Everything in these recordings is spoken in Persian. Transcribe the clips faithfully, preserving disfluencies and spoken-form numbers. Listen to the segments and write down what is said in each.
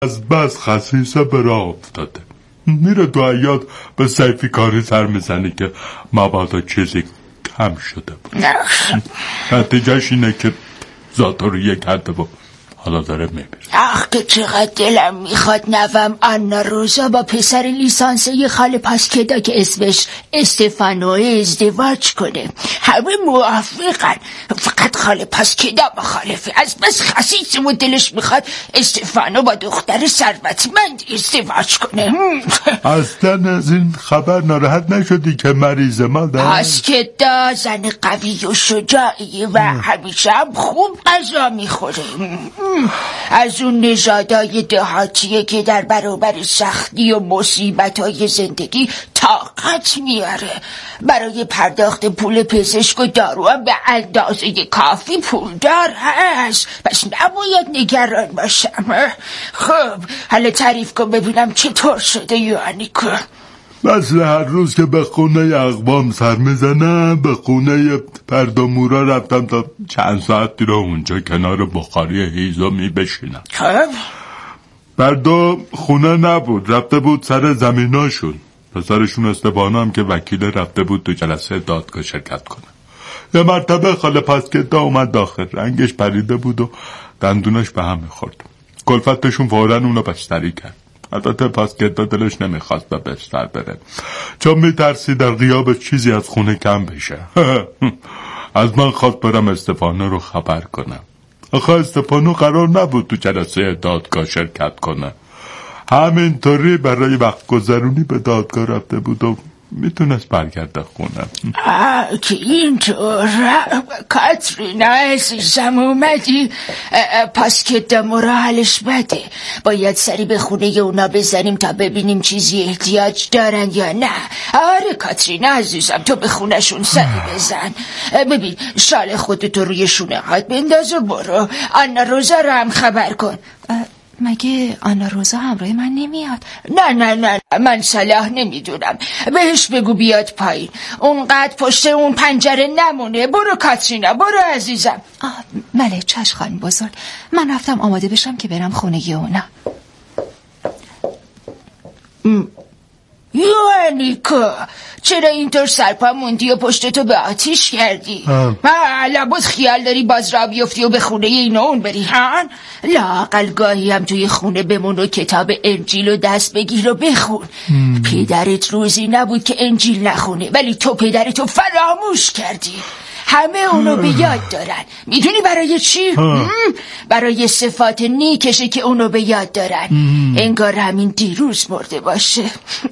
از بس خسیسه به راه افتاده، میره تو حیاط به سیفی کاری سر میزنه که مبادا چیزی کم شده بود. نتیجهش اینه که ذات رو یک کرده بود، حالا داره میبیره. آخ که چقدر دلم میخواد نوم آنا روزا با پسر لیسانسه خاله پاسکدا که اسمش استفانو ازدواج کنه. همه موافقن، فقط خاله پاسکدا مخالفه. از بس خسیس و دلش میخواد استفانو با دختر ثروتمند ازدواج کنه. اصلا از این خبر ناراحت نشدی که مریض مادر؟ پاسکدا زن قوی و شجاعی و همیشه هم خوب غذا میخوره. از اون نژادای دهاتیه که در برابر سختی و مصیبت‌های زندگی طاقت میاره. برای پرداخت پول پزشک و دارو هم به اندازه کافی پولدار هست، پس نباید نگران باشم. خب حالا تعریف کن ببینم چطور شده یانیکو. مثل هر روز که به خونه اقوام سر میزنم به خونه پردامورا رفتم تا چند ساعتی رو اونجا کنار بخاری هیزمی بشینم. خب پردا خونه نبود، رفته بود سر زمیناشون. پسرشون استفانو هم که وکیل رفته بود تو جلسه دادگاه شرکت کنه. یه مرتبه خاله پاسکدا اومد داخل، رنگش پریده بود و دندونش به هم میخورد. کلفتشون فوراً اونو بستری کرد. البته پاسکدا دلش نمیخواست به بستر بره، چون میترسی در غیاب چیزی از خونه کم بشه. از من خواست برم استفانو رو خبر کنم. آخه استفانو قرار نبود تو جلسه دادگاه شرکت کنه، همینطوری برای وقت گذرونی به دادگاه رفته بود و میتونست برگرده خونه. آه که اینطور. کاترینا عزیزم اومدی؟ پاسکدا مرا حالش بده، باید سری به خونه اونا بزنیم تا ببینیم چیزی احتیاج دارن یا نه. آره کاترینا عزیزم تو به خونشون سری بزن. ببین شال خودتو روی شونه هات بنداز و برو. آنا روزا رو هم خبر کن. مگه آنا روزا همراه من نمیاد؟ نه نه نه من صلاح نمیدونم، بهش بگو بیاد پایین، اونقدر پشت اون پنجره نمونه. برو کاترینا برو عزیزم. آه بله چشم خانم بزرگ، من رفتم آماده بشم که برم خونه اونا. یوانیکو چرا اینطور سرپا موندی و پشتتو به آتیش کردی؟ لابد خیال داری باز را بیفتی و به خونه این اون بری هان؟ لااقل گاهی هم توی خونه بمون و کتاب انجیل و دست بگیر و بخون. ام. پدرت روزی نبود که انجیل نخونه، ولی تو پدرتو فراموش کردی. همه اونو به یاد دارن. میدونی برای چی؟ برای صفات نیکشه که اونو به یاد دارن. ام. انگار همین دیروز مرده باشه.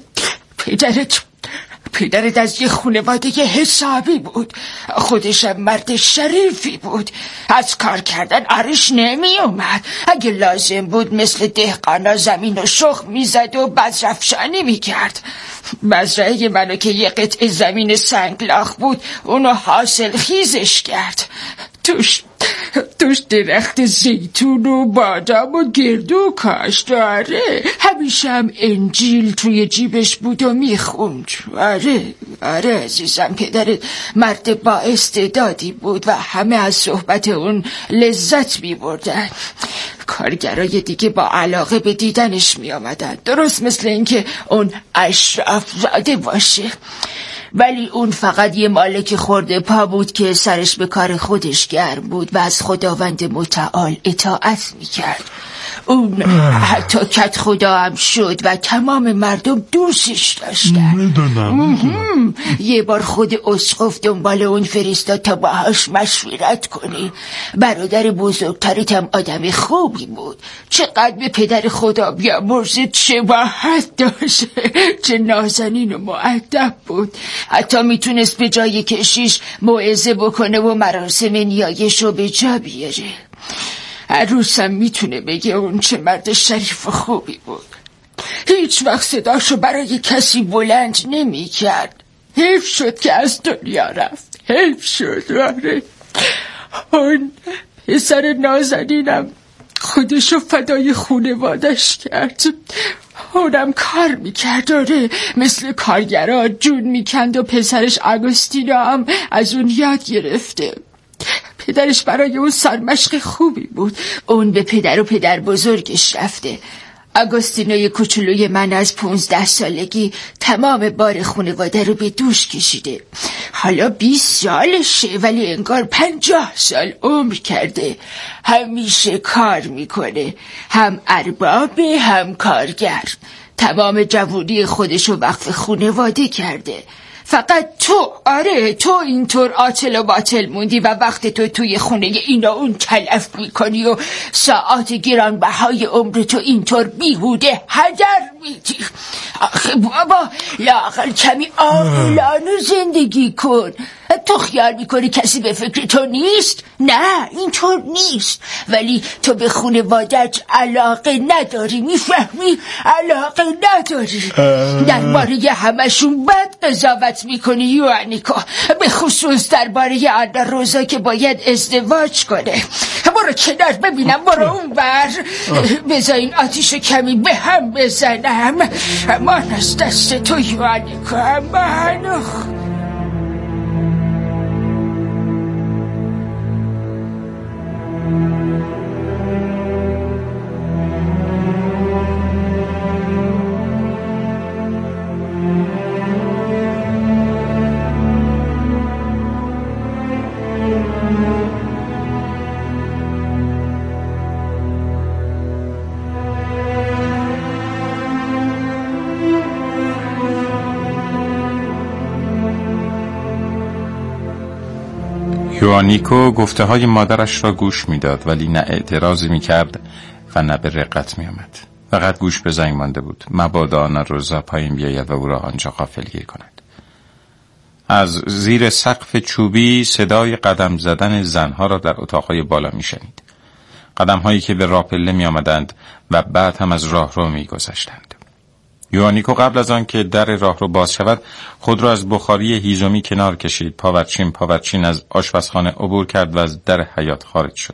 پدرت پدرت از یه خانواده یه حسابی بود، خودشم مرد شریفی بود، از کار کردن عرش نمی اومد. اگه لازم بود مثل دهقانا زمین و شخم میزد و بذرفشانی میکرد. مزرعه منو که یه قطعه زمین سنگلاخ بود اونو حاصل خیزش کرد، توش توش درخت زیتون و بادام و گردو کاشت. آره همیشه هم انجیل توی جیبش بود و میخوند. آره آره عزیزم پدرت مرد با استعدادی بود و همه از صحبت اون لذت میبردن. کارگرای دیگه با علاقه به دیدنش میامدن، درست مثل اینکه اون اشراف زاده باشه. ولی اون فقط یه مالک خورده پا بود که سرش به کار خودش گرم بود و از خداوند متعال اطاعت میکرد. اون حتی کت خدا هم شد و تمام مردم دوستش داشتن. میدونم یه بار خود اسقف دنبال اون فرستاد تا باهاش مشورت کنه. برادر بزرگترت هم آدم خوبی بود، چقدر به پدر خدا بیامرزه شباهت داشت، چه نازنین و مؤدب بود. حتی میتونست به جای کشیش موعظه بکنه و مراسم نیایش رو به جا بیاره. عروسم میتونه بگه اون چه مرد شریف و خوبی بود. هیچ وقت صداشو برای کسی بلند نمی کرد. حیف شد که از دنیا رفت، حیف شد. آره اون پسر نازنینم خودشو فدای خونوادش کرد. اونم کار میکرد، آره مثل کارگرها جون میکند و پسرش آگوستینا هم از اون یاد گرفته. پدرش برای اون سرمشق خوبی بود. اون به پدر و پدر بزرگش رفته. آگوستینوی کوچولوی من از پونزده سالگی تمام بار خانواده رو به دوش کشیده. حالا بیست سالشه ولی انگار پنجاه سال عمر کرده. همیشه کار میکنه، هم اربابه هم کارگر. تمام جوونی خودشو وقف خانواده کرده. فقط تو، آره تو اینطور عاطل و باطل موندی و وقت تو توی خونه اینا اون تلف میکنی و ساعات گرانبهای عمر تو اینطور بیهوده هدر میدی. آخه بابا لااقل کمی عاقلانه زندگی کن. تو خیال میکنی کسی به فکر تو نیست؟ نه اینطور نیست، ولی تو به خانواده‌ات علاقه نداری، میفهمی؟ علاقه نداری. درباره همشون بد قضاوت میکنی یوانیکو، به خصوص درباره آنا روزا که باید ازدواج کنه. برو کنار ببینم، برو اون بر. بذار این آتیشو کمی به هم بزنم. امان از دست تو یوانیکو، امان. یوانیکو گفته های مادرش را گوش میداد ولی نه اعتراضی میکرد و نه به رقت میآمد. فقط گوش به زنگ مانده بود، مبادا آنا روزا پایین بیاید و او را آنجا غافلگیر کند. از زیر سقف چوبی صدای قدم زدن زنها را در اتاقهای بالا میشنید. قدم هایی که به راپله می آمدند و بعد هم از راه رو می گذشتند. یوانیکو قبل از آن که در راه رو باز شود خود را از بخاری هیزومی کنار کشید. پاورچین پاورچین از آشپزخانه عبور کرد و از در حیاط خارج شد.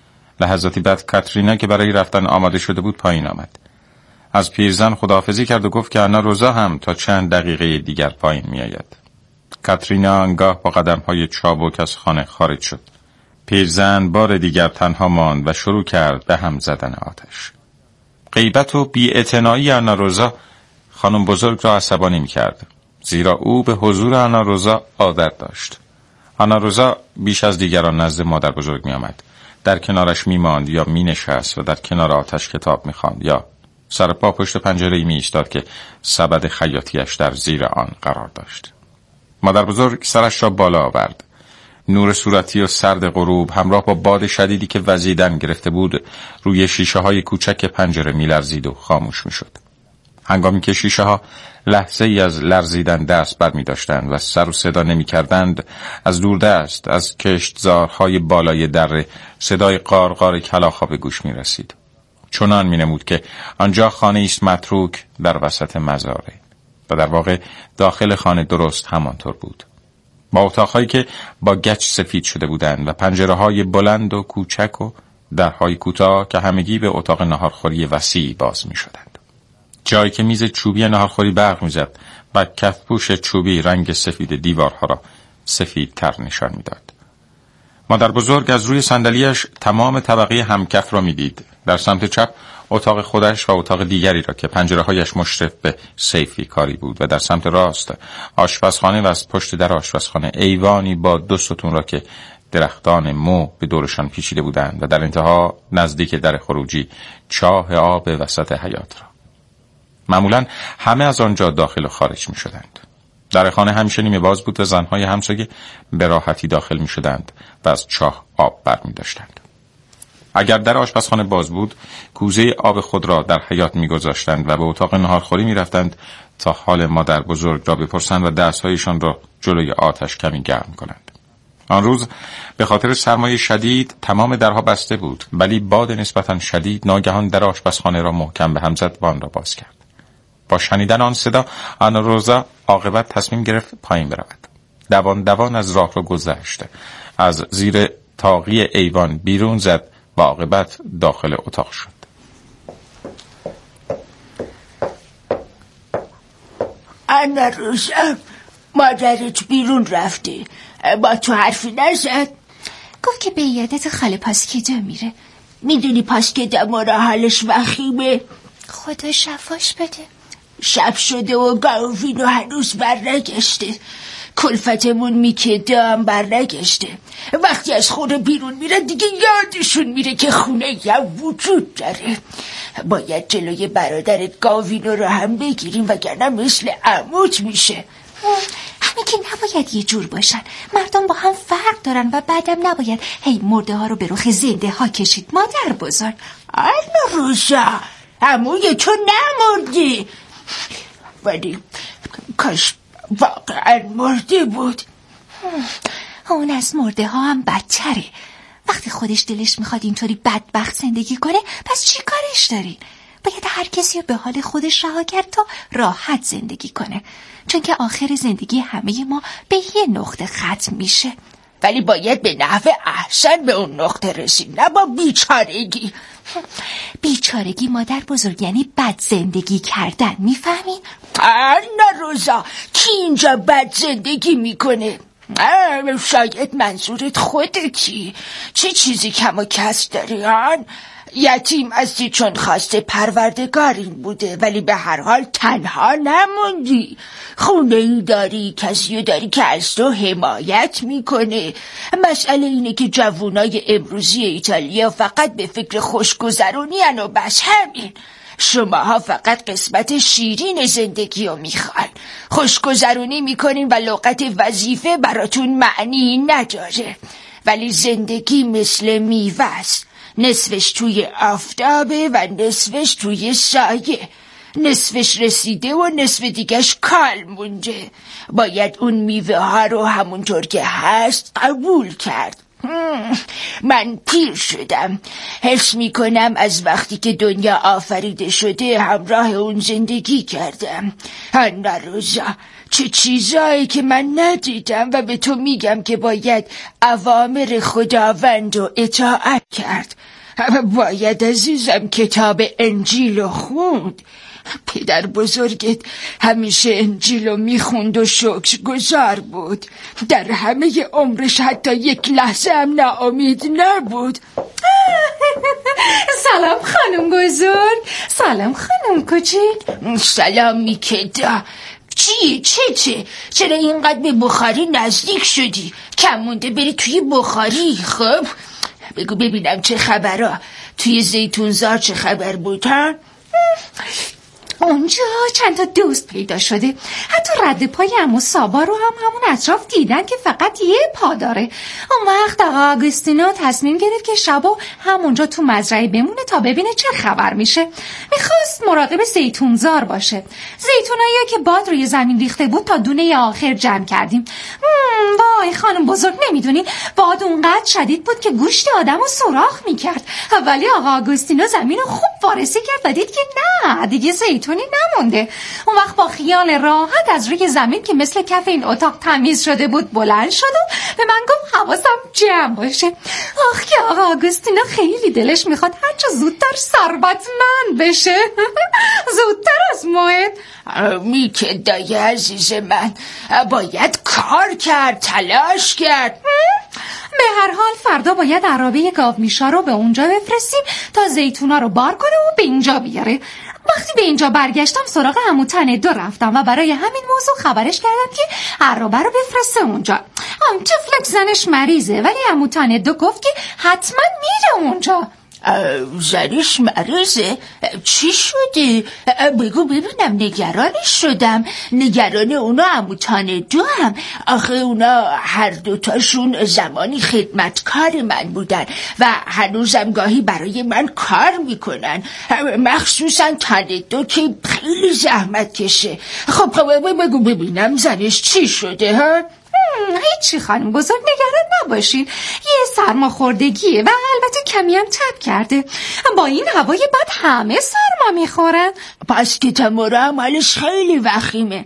لحظاتی بعد کاترینا که برای رفتن آماده شده بود پایین آمد. از پیرزن خداحافظی کرد و گفت که آنا روزا هم تا چند دقیقه دیگر پایین می آید. کاترینا آنگاه با قدم‌های چابک از خانه خارج شد. پیرزن بار دیگر تنها ماند و شروع کرد به هم زدن آتش. غیبت و بی‌اعتنایی آنا روزا خانم بزرگ را عصبانی می‌کرد، زیرا او به حضور آنا روزا عادت داشت. آنا روزا بیش از دیگران نزد مادر بزرگ می‌آمد، در کنارش می‌ماند یا می‌نشست و در کنار آتش کتاب می‌خواند یا سر پا پشت پنجره‌ای می‌ایستاد که سبد خیاطیش در زیر آن قرار داشت. مادر بزرگ سرش را بالا آورد. نور صورتی و سرد غروب همراه با باد شدیدی که وزیدن گرفته بود روی شیشه های کوچک پنجره می‌لرزید و خاموش می‌شد. هنگامی که شیشه ها لحظه ای از لرزیدن دست بر می داشتند و سر و صدا نمی کردند، از دوردست از کشتزارهای بالای دره صدای قارقار کلاغ‌ها به گوش می رسید. چنان می نمود که آنجا خانه ایست متروک در وسط مزاره و در واقع داخل خانه درست همانطور بود، با اتاقهایی که با گچ سفید شده بودند و پنجره‌های بلند و کوچک و درهای کوتاه که همگی به اتاق ناهارخوری وسیع باز می شدند. جایی که میز چوبی ناهارخوری برق می‌زد و کفپوش چوبی رنگ سفید دیوارها را سفید تر نشان می‌داد. مادر بزرگ از روی صندلیاش تمام طبقه همکف را می‌دید. در سمت چپ اتاق خودش و اتاق دیگری را که پنجره‌هایش مشرف به سیفی کاری بود و در سمت راست آشپزخانه و از پشت در آشپزخانه ایوانی با دو ستون را که درختان مو به دورشان پیچیده بودند و در انتها نزدیک در خروجی چاه آب وسط حیاط را. معمولاً همه از آنجا داخل و خارج می شدند. در خانه همیشه نیمه باز بود و زنهای همسایه به راحتی داخل می شدند و از چاه آب بر می داشتند. اگر در آشپزخانه باز بود، کوزه آب خود را در حیاط می گذاشتند و به اتاق ناهارخوری می رفتند تا حال مادر بزرگ را بپرسند و دستهایشان را جلوی آتش کمی گرم کنند. آن روز به خاطر سرمایه شدید تمام درها بسته بود، ولی باد نسبتاً شدید ناگهان در آشپزخانه را محکم به هم زد و آن را باز کرد. با شنیدن آن صدا آنا روزا عاقبت تصمیم گرفت پایین برود. دوان دوان از راه را گذشت، از زیر طاقی ایوان بیرون زد و عاقبت داخل اتاق شد. آنا روزا، مادرت بیرون رفته، با تو حرفی نزد؟ گفت که به یادت خاله پاسکیدا میره. میدونی پاسکیدا ما را حالش وخیمه؟ خدا شفاش بده. شب شده و گاوینو هنوز برنگشته، کلفتمون میکده هم برنگشته. وقتی از خونه بیرون میره دیگه یادشون میره که خونه یا وجود داره. باید جلوی برادرت گاوینو رو هم بگیریم وگرنه مثل عموت میشه. همه که نباید یه جور باشن، مردم با هم فرق دارن و بعدم نباید هی مرده ها رو به رخ زنده ها کشید. مادر بزرگ آلا روزا، عموی تو نمردی، ولی کاش واقعا مرده بود. اون از مرده ها هم بدتره. وقتی خودش دلش میخواد اینطوری بدبخت زندگی کنه پس چی کارش دارین؟ باید هر کسی رو به حال خودش رها کرد تا راحت زندگی کنه، چون که آخر زندگی همه ما به یه نقطه ختم میشه. ولی باید به نحو احسن به اون نقطه رسید، نه با بیچارگی. بیچارگی مادر بزرگ یعنی بد زندگی کردن، میفهمین؟ نه روزا، کی اینجا بد زندگی میکنه؟ شاید منظورت خودتی. چه چیزی کم و کس داری آن؟ یتیم هستی چون خواسته پروردگار این بوده، ولی به هر حال تنها نموندی. خونه ای داری، کسی داری که از تو حمایت میکنه. مسئله اینه که جوونای امروزی ایتالیا فقط به فکر خوشگذرونی و بس همین. شماها فقط قسمت شیرین زندگی رو میخواین، خوشگذرونی میکنین و لغت وظیفه براتون معنی نداره. ولی زندگی مثل میوه است، نصفش توی آفتابه و نصفش توی سایه. نصفش رسیده و نصف دیگهش کال مونده. باید اون میوه ها رو همونطور که هست قبول کرد. من پیر شدم، حس میکنم از وقتی که دنیا آفریده شده همراه اون زندگی کردم. هنه روزا، چه چیزایی که من ندیدم و به تو میگم که باید اوامر خداوند رو اطاعت کرد. باید عزیزم کتاب انجیل رو خوند. پدر بزرگت همیشه انجیل رو میخوند و شکرگزار بود. در همه عمرش حتی یک لحظه هم ناامید نبود. سلام خانم بزرگ. سلام خانم کوچیک. سلام میکدا. چی؟ چه چه؟ چرا اینقدر به بخاری نزدیک شدی؟ کم مونده بری توی بخاری. خب بگو ببینم چه خبرها. توی زیتونزار چه خبر بود ها؟ اونجا چند تا دوست پیدا شده. حتی رد پای عمو سابا رو هم همون اطراف دیدن که فقط یه پا داره. اون وقت آقا آگوستینو تصمیم گرفت که شبو همونجا تو مزرعه بمونه تا ببینه چه خبر میشه. میخواست مراقب زیتونزار باشه. زیتونایی که باد روی زمین ریخته بود تا دونه آخر جمع کردیم. وای خانم بزرگ، نمیدونی باد اونقدر شدید بود که گوشت آدمو سوراخ میکرد. ولی آقا آگوستینو زمین رو خوب وارسی کرد و دید که نه دیگه زیتونی نمونده. اون وقت با خیال راحت از روی زمین که مثل کف این اتاق تمیز شده بود بلند شد و به من گفت حواسم جمع باشه. آخ که آقا آگوستینو خیلی دلش میخواد هرچه زودتر ثروتمند بشه. زودتر از موعد. میکدای عزیز من، باید کار کرد، تلاش کرد. به هر حال فردا باید عرابه گاومیشا رو به اونجا بفرستیم تا زیتونا رو بار کنه و به اینجا بیاره. وقتی به اینجا برگشتم سراغ عمو تندو رفتم و برای همین موضوع خبرش کردم که عرابه رو بفرسته اونجا. ام تفلک زنش مریضه ولی عمو تندو گفت که حتما میره اونجا. زنش مریضه؟ چی شده؟ بگو ببینم. نگرانش شدم. نگران اونا عمو تندو هم. آخه اونا هر دوتاشون زمانی خدمتکار من بودن و هنوزم گاهی برای من کار میکنن، مخصوصا تندو که خیلی زحمت کشه. خب بگو ببینم زنش چی شده ها؟ هیچی خانم بزرگ، نگران نباشین. یه سرماخوردگیه و البته کمی هم تب کرده. با این هوای بد همه سرما میخورن. پس که تمورا هم حالش خیلی وخیمه.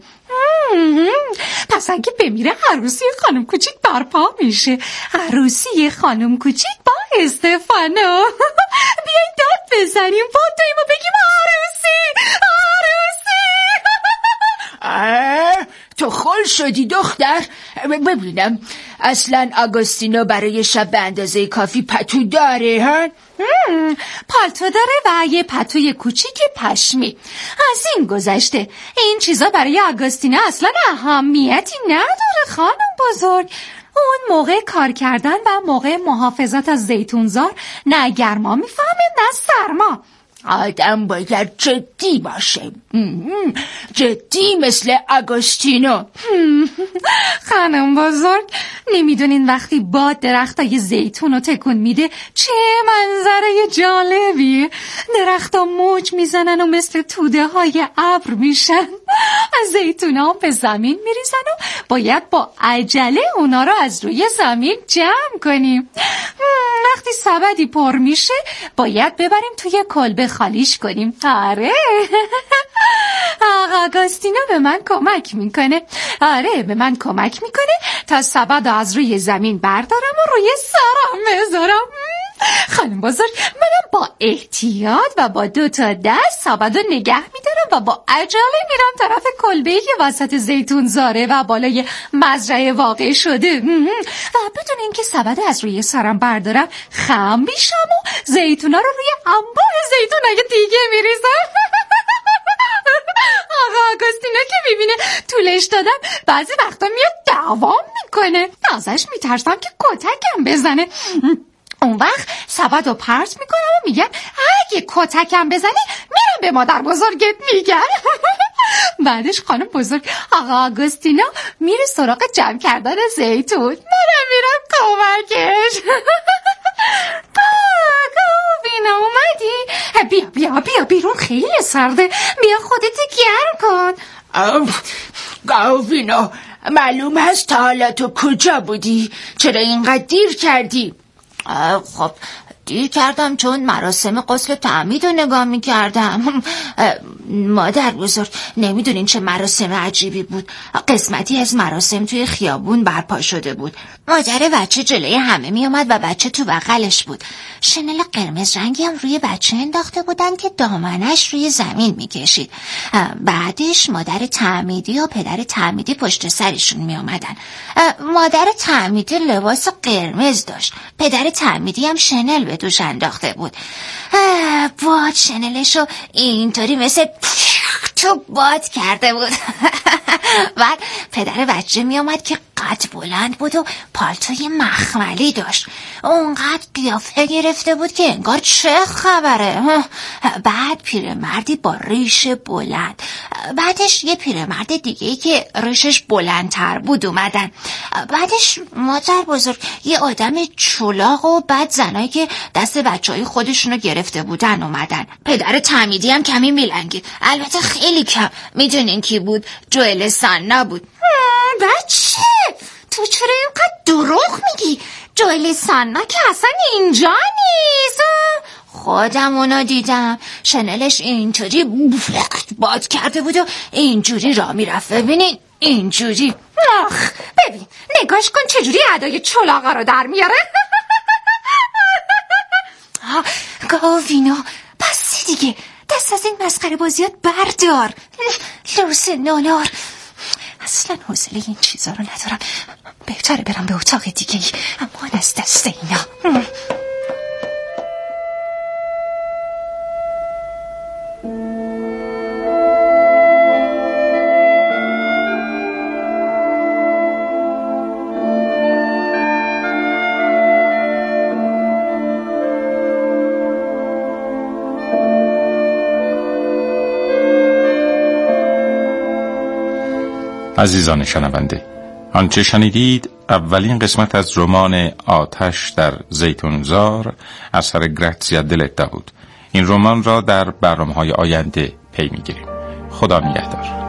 پس اگه بمیره عروسی خانم کوچیک برپا میشه. عروسی خانم کوچیک با استفانو. بیاین داد بزنیم با دویم و بگیم عروسی عروسی. تو خل شدی دختر. ببینم اصلا آگوستینو برای شب به اندازه کافی پتو داره ها؟ پالتو داره و یه پتوی کوچیک پشمی. از این گذشته این چیزا برای آگوستینا اصلا اهمیتی نداره خانم بزرگ. اون موقع کار کردن و موقع محافظت از زیتونزار نه گرما میفهمه نه سرما. آدم باید جدی باشه، جدی مثل آگوستینو. خانم بزرگ نمیدونین وقتی باد درختای زیتون رو تکون میده چه منظره جالبیه. درختا موج میزنن و مثل توده های ابر میشن. از زیتون ها به زمین میریزن و باید با عجله اونا رو از روی زمین جمع کنیم. وقتی سبدی پر میشه باید ببریم توی کلبه خالیش کنیم. آره آقا آگوستینو به من کمک میکنه. آره به من کمک میکنه تا سبد از روی زمین بردارم و روی سرم بذارم. خانم بزرگ منم با احتیاط و با دو تا دست سبد رو نگه میدارم و با عجله میرم طرف کلبه‌ای که وسط زیتون زاره و بالای مزرعه واقع شده و بدون اینکه سبد از روی سرم بردارم خم میشم و زیتونا رو روی انبار زیتونای دیگه میریزم. آقا آگوستینو که میبینه طولش دادم بعضی وقتا میاد دوام میکنه. ازش میترسم که کتکم بزنه. اون وقت سبد رو پرت میکنم و میگم اگه کتکم بزنی میرم به مادر بزرگت میگم. بعدش خانم بزرگ آقا آگوستینو میره سراغ جمع کردن زیتون. منم میرم کمکش. گاوینا اومدی؟ بیا بیا بیا بیرون خیلی سرده. بیا خودت گرم کن. گاوینا معلوم هست تا حالا تو کجا بودی؟ چرا اینقدر دیر کردی؟ خب دیر کردم چون مراسم غسل تعمید رو نگاه میکردم. مادر بزرگ نمیدونین چه مراسم عجیبی بود. قسمتی از مراسم توی خیابون برپا شده بود. مادر بچه جلوی همه میامد و بچه تو بغلش بود. شنل قرمز رنگی هم روی بچه انداخته بودن که دامنش روی زمین میکشید. بعدش مادر تعمیدی و پدر تعمیدی پشت سرشون میامدن. مادر تعمیدی لباس قرمز داشت. پدر تعمیدی هم شنل به دوش انداخته بود. باد شنلشو اینطوری مثل تو باد کرده بود. بعد پدر بچه می آمد که قد بلند بود و پالتوی مخملی داشت. اونقدر قیافه گرفته بود که انگار چه خبره. بعد پیرمردی با ریش بلند، بعدش یه پیرمرد دیگه که ریشش بلندتر بود اومدن. بعدش مادر بزرگ یه آدم چلاق و بعد زنایی که دست بچهای خودشونو گرفته بودن اومدن. پدر تعمیدی هم کمی میلنگید، البته خیلی کم. میدونین کی بود؟ جوئل سانا بود. بچه تو چرا اینقدر دروغ میگی؟ جوئل سانا که اصلا اینجا نیست. خودم اونو دیدم، شنلش اینطوری باد کرده بود و اینجوری را میرفت. ببینین اینجوری. آخ ببین نگاش کن چجوری ادای چلاقا رو در میاره. گاوینا بس دیگه، دست از این مسخره بازیات بردار. لوس نونار، اصلا حوصله این چیزا رو ندارم. بهتره برم به اتاق دیگه ای. امان از دست اینا. عزیزان شنونده، آنچه شنیدید اولین قسمت از رمان آتش در زیتونزار اثر گراتزیا دلتا بود. این رمان را در برنامه‌های آینده پی می‌گیریم. خدا نگهدار.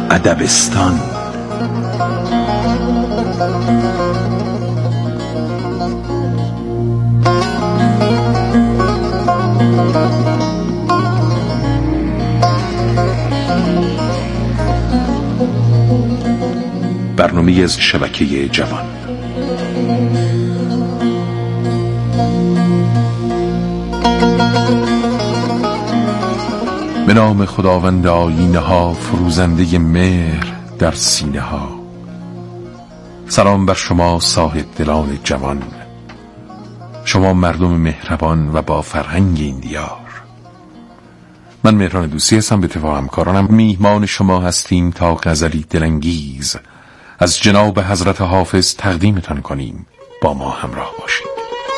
ادبستان. برنامه از شبکه جوان. به نام خداوند آیینه ها، فروزنده مهر در سینه ها. سلام بر شما صاحب دلان جوان، شما مردم مهربان و با فرهنگ این دیار. من مهران دوستی هستم، به اتفاق همکارانم میهمان شما هستیم تا غزلی دلانگیز از جناب حضرت حافظ تقدیمتان کنیم. با ما همراه باشید.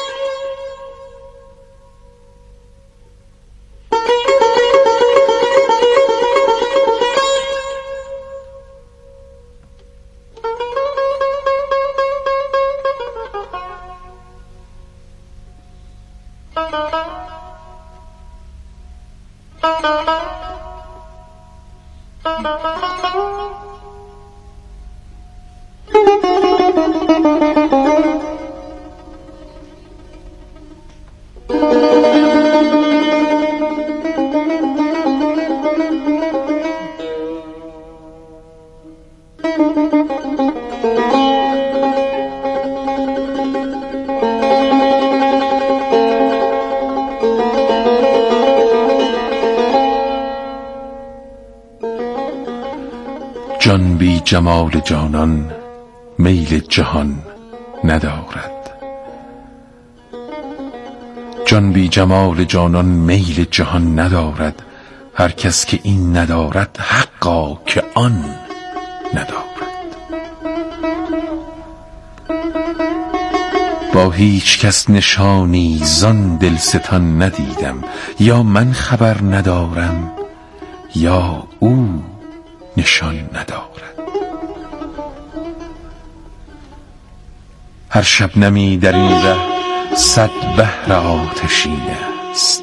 جان بی جمال جانان میل جهان ندارد. جان بی جمال جانان میل جهان ندارد. هر کس که این ندارد حقا که آن ندارد. با هیچ کس نشانی زان دلستان ندیدم. یا من خبر ندارم یا او نشان ندارد. هر شبنمی در این ره صد بحر آتشین است.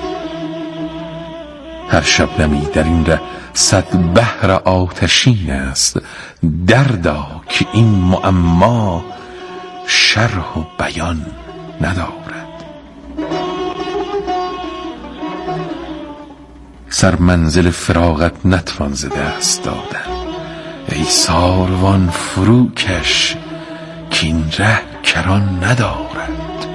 هر شبنمی در این ره صد بحر آتشین است. دردا که این معما شرح و بیان ندارد. سر منزل فراغت نتوان ز دست دادن. ای ساروان فروکش که این ره کران ندارد.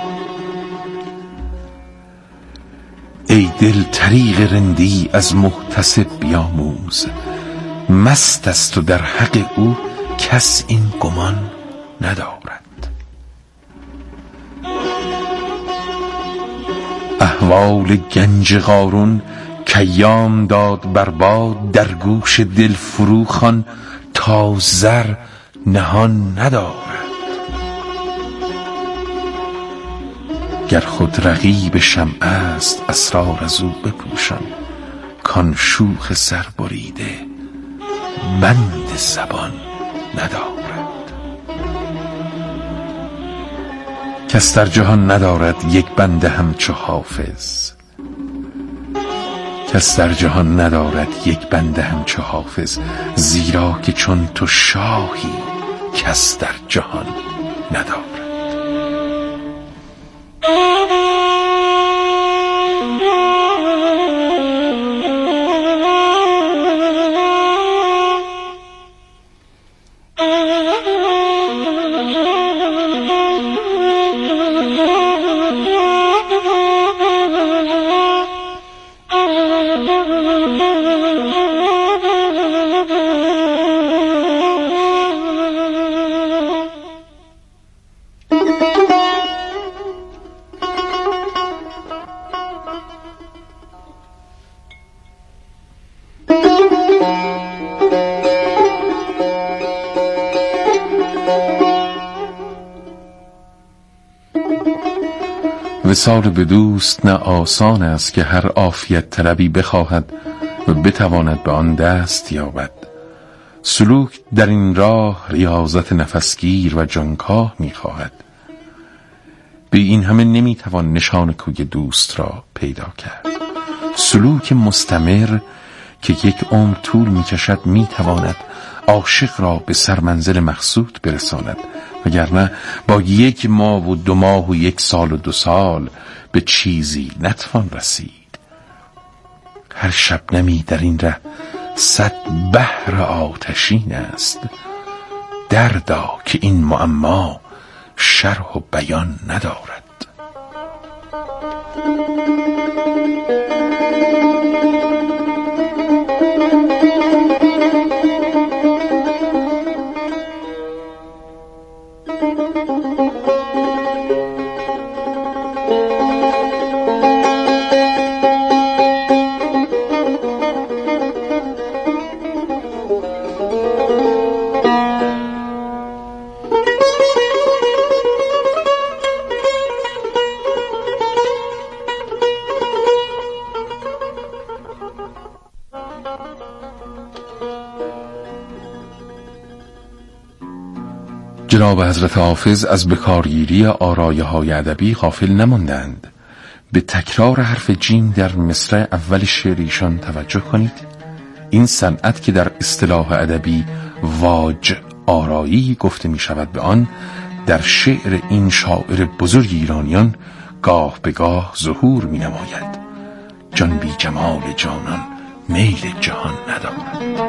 ای دل طریق رندی از محتسب بیاموز. مست است و در حق او کس این گمان ندارد. احوال گنج قارون کیام داد بر باد. در گوش دل فروخان تا زر نهان ندارد. گر خود رقیب شمع است اسرار از او بپوشان. کان شوخ سر بریده بند زبان ندارد. کس در جهان ندارد یک بنده همچو حافظ. کس در جهان ندارد یک بنده همچو حافظ. زیرا که چون تو شاهی کس در جهان ندارد. وصال به دوست نه آسان است که هر عافیت طلبی بخواهد و بتواند به آن دست یابد. سلوک در این راه ریاضت نفسگیر و جانکاه می‌خواهد. به این همه نمی‌توان نشان کوی دوست را پیدا کرد. سلوک مستمر که یک عمر طول می کشد می تواند عاشق را به سرمنزل مقصود برساند، وگرنه با یک ماه و دو ماه و یک سال و دو سال به چیزی نتوان رسید. هر شبنمی در این ره صد بحر آتشین است، دردا که این معما شرح و بیان ندارد. جناب حضرت حافظ از بکارگیری آرایه های ادبی غافل نماندند. به تکرار حرف جیم در مصرع اول شعریشان توجه کنید. این صنعت که در اصطلاح ادبی واج آرایی گفته می شود، به آن در شعر این شاعر بزرگ ایرانیان گاه به گاه ظهور می نماید. جان بی جمال جانان میل جهان ندارد.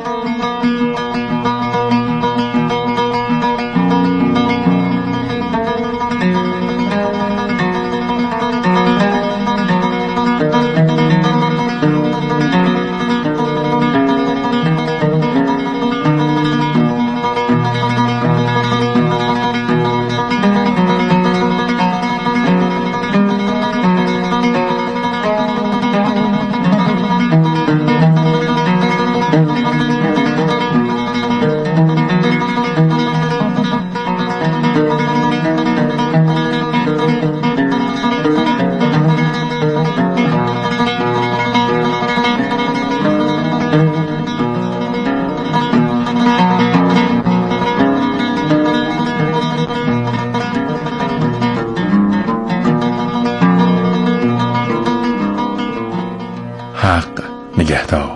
حق نگهدار.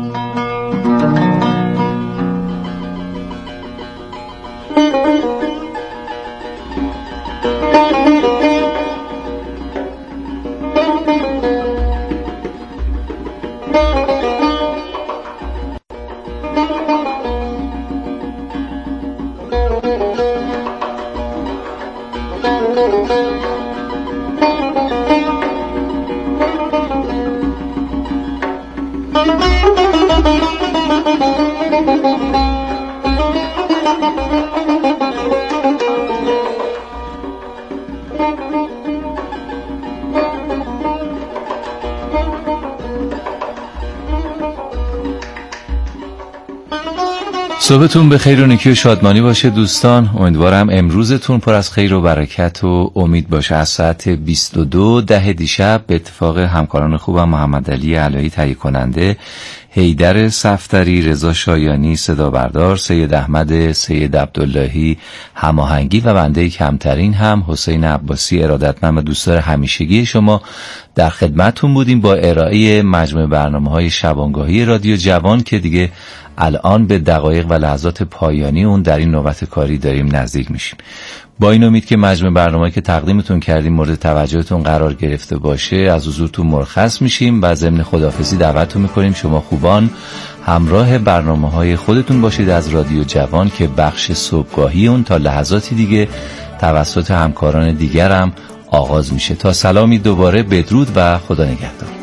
صبحتون به خیر و نیکی و شادمانی باشه دوستان. امیدوارم امروزتون پر از خیر و برکت و امید باشه. از ساعت بیست و دو ده دیشب به اتفاق همکاران خوبم محمد علی علایی تهیه کننده، حیدر صفدری، رضا شایانی صدا بردار، سید احمد، سید عبداللهی هماهنگی و بنده کمترین هم حسین عباسی ارادتمند و دوستدار همیشگی شما در خدمتتون بودیم با ارائه مجموعه برنامه‌های شبانگاهی رادیو جوان که دیگه الان به دقایق و لحظات پایانی اون در این نوبت کاری داریم نزدیک میشیم. با این امید که مجموعه برنامه‌ای که تقدیمتون کردیم مورد توجهتون قرار گرفته باشه از حضورتون مرخص میشیم و ضمن خداحافظی دعوتتون میکنیم شما خوبان همراه برنامه‌های خودتون باشید از رادیو جوان که بخش صبحگاهی اون تا لحظاتی دیگه توسط همکاران دیگرم آغاز میشه. تا سلامی دوباره، بدرود و خدا نگهدار.